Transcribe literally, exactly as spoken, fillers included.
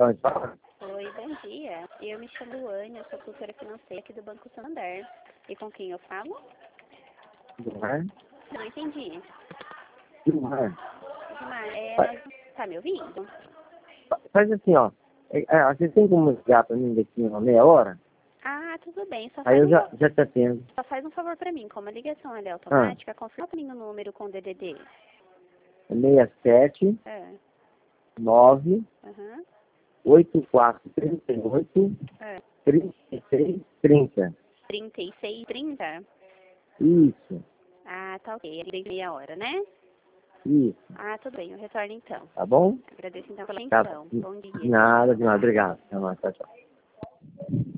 Então, fala. Oi, bom dia. Eu me chamo Anne, eu sou tutora financeira aqui do Banco Santander. E com quem eu falo? Gilmar? Não entendi. Gilmar. Gilmar, é, Fa- nós... tá me ouvindo? Faz assim, ó. É, é, você tem como ligar pra mim daqui uma meia hora? Ah, tudo bem. Só Aí faz eu um, já, já te atendo. só faz um favor pra mim. Como a ligação ela é Ah, automática, confirma pra mim o número com o D D D. é seis sete É. nove Aham. oito quatro três oito É. três seis três zero. trinta e seis, trinta? Isso, Ah, tá ok. Dei meia hora, né? isso. Ah, tudo bem. Eu retorno então. Tá bom? Agradeço então pela Tá. atenção. Bom De dia. Tchau, nada, tchau. de nada. Obrigado. Até mais. Tchau, tchau.